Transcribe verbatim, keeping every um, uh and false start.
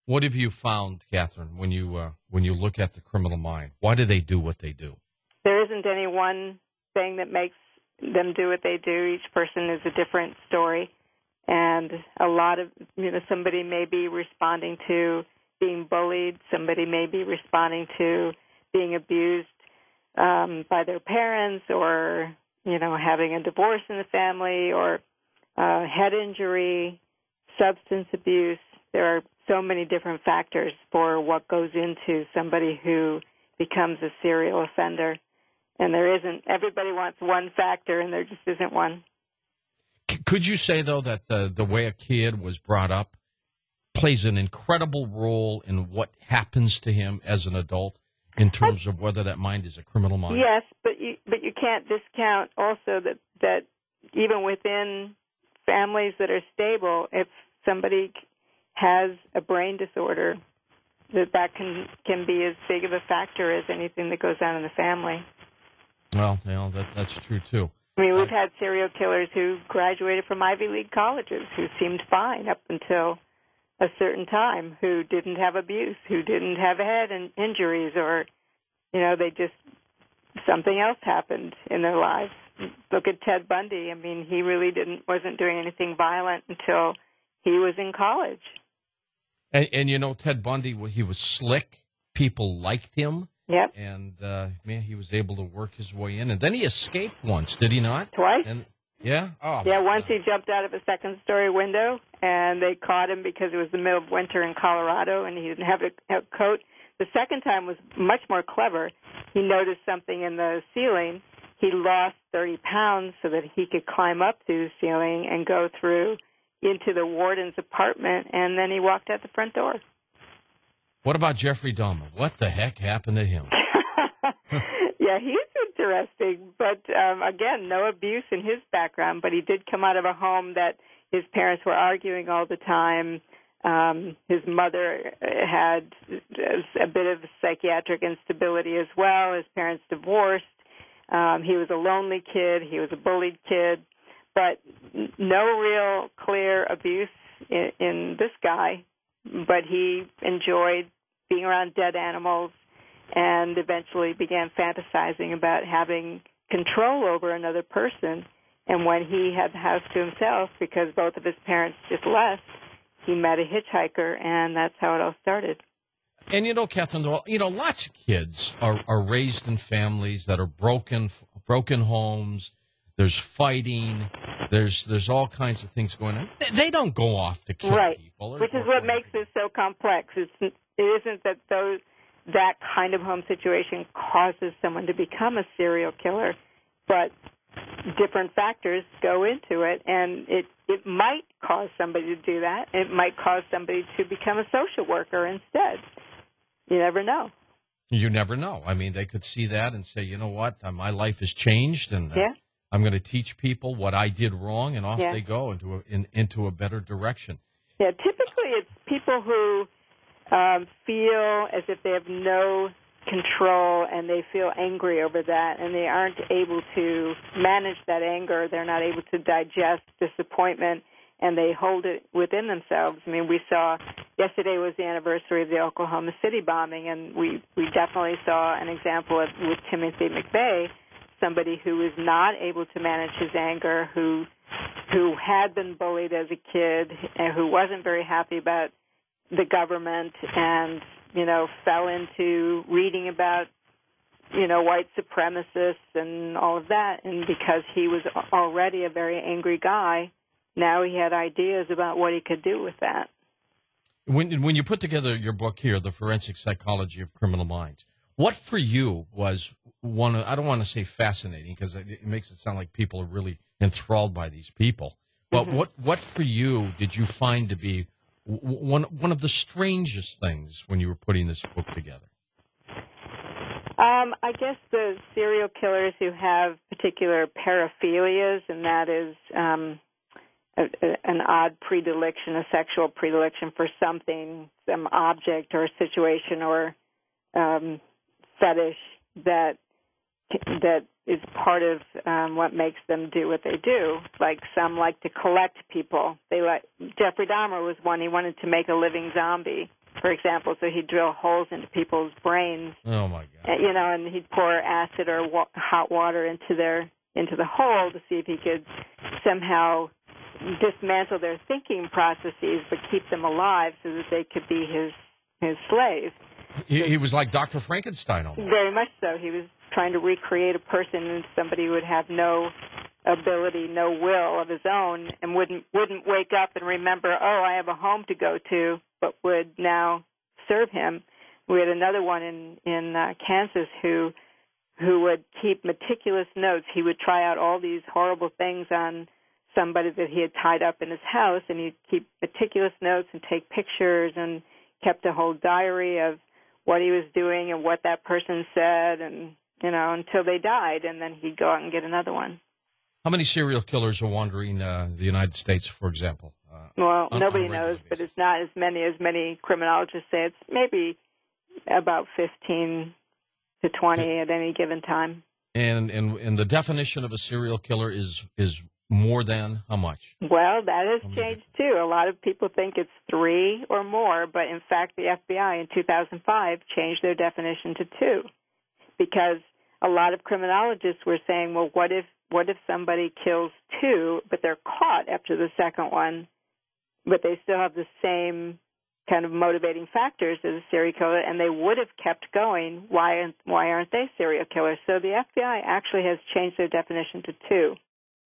What have you found, Catherine, when you uh, when you look at the criminal mind? Why do they do what they do? There isn't any one thing that makes them do what they do. Each person is a different story. And a lot of, you know, somebody may be responding to being bullied. Somebody may be responding to being abused um, by their parents, or, you know, having a divorce in the family, or uh, head injury, substance abuse. There are so many different factors for what goes into somebody who becomes a serial offender. And there isn't, everybody wants one factor, and there just isn't one. Could you say, though, that the, the way a kid was brought up plays an incredible role in what happens to him as an adult in terms of whether that mind is a criminal mind? Yes, but you, but you can't discount also that, that even within families that are stable, if somebody has a brain disorder, that that can, can be as big of a factor as anything that goes on in the family. Well, you know, that, that's true, too. I mean, we've had serial killers who graduated from Ivy League colleges who seemed fine up until a certain time, who didn't have abuse, who didn't have head in- injuries, or, you know, they just, something else happened in their lives. Look at Ted Bundy. I mean, he really didn't, wasn't doing anything violent until he was in college. And, and you know, Ted Bundy, he was slick. People liked him. Yep. And, uh, man, he was able to work his way in. And then he escaped once, did he not? Twice. And, yeah? Oh, yeah, once he jumped out of a second-story window, and they caught him because it was the middle of winter in Colorado, and he didn't have a, a coat. The second time was much more clever. He noticed something in the ceiling. He lost thirty pounds so that he could climb up through the ceiling and go through into the warden's apartment, and then he walked out the front door. What about Jeffrey Dahmer? What the heck happened to him? Yeah, he's interesting, but um, again, no abuse in his background, but he did come out of a home that his parents were arguing all the time. Um, his mother had a bit of psychiatric instability as well. His parents divorced. Um, he was a lonely kid. He was a bullied kid, but no real clear abuse in, in this guy. But he enjoyed being around dead animals and eventually began fantasizing about having control over another person. And when he had the house to himself, because both of his parents just left, he met a hitchhiker, and that's how it all started. And, you know, Catherine, you know, lots of kids are, are raised in families that are broken, broken homes. There's fighting. There's there's all kinds of things going on. They don't go off to kill right. people. Or, Which is or, what or, makes this so complex. It's, it isn't that those that kind of home situation causes someone to become a serial killer, but different factors go into it, and it, it might cause somebody to do that. It might cause somebody to become a social worker instead. You never know. You never know. I mean, they could see that and say, you know what, uh, my life has changed, and uh, yeah. I'm going to teach people what I did wrong, and off yeah. they go into a, in, into a better direction. Yeah, typically it's people who um, feel as if they have no control, and they feel angry over that, and they aren't able to manage that anger. They're not able to digest disappointment, and they hold it within themselves. I mean, we saw yesterday was the anniversary of the Oklahoma City bombing, and we, we definitely saw an example of with Timothy McVeigh, somebody who was not able to manage his anger, who who had been bullied as a kid, and who wasn't very happy about the government, and, you know, fell into reading about, you know, white supremacists and all of that. And because he was already a very angry guy, now he had ideas about what he could do with that. When when you put together your book here, The Forensic Psychology of Criminal Minds, what for you was one of, I don't want to say fascinating, because it makes it sound like people are really enthralled by these people, but mm-hmm. what, what for you did you find to be one one of the strangest things when you were putting this book together? Um, I guess the serial killers who have particular paraphilias, and that is um, a, a, an odd predilection, a sexual predilection for something, some object or situation or um, fetish that that is part of um, what makes them do what they do. Like some like to collect people. They like Jeffrey Dahmer was one. He wanted to make a living zombie. for example. So he'd drill holes into people's brains, Oh my God! uh, you know, and he'd pour acid or wa- hot water into their into the hole to see if he could somehow dismantle their thinking processes, but keep them alive so that they could be his his slaves. He, he was like Doctor Frankenstein almost. Very much so. He was trying to recreate a person, and somebody who would have no ability, no will of his own, and wouldn't wouldn't wake up and remember, oh, I have a home to go to, but would now serve him. We had another one in in uh, Kansas who who would keep meticulous notes. He would try out all these horrible things on somebody that he had tied up in his house, and he'd keep meticulous notes and take pictures and kept a whole diary of what he was doing and what that person said, and, you know, until they died, and then he'd go out and get another one. How many serial killers are wandering uh, the United States, for example? Uh, Well, on, nobody on a regular knows, but basis? it's not as many as many criminologists say. It's maybe about fifteen to twenty at any given time. And, and and the definition of a serial killer is is more than how much? Well, that has How many changed too. A lot of people think it's three or more, but in fact, the F B I in two thousand five changed their definition to two, because a lot of criminologists were saying, well, what if what if somebody kills two, but they're caught after the second one, but they still have the same kind of motivating factors as a serial killer, and they would have kept going. Why why aren't they serial killers? So the F B I actually has changed their definition to two.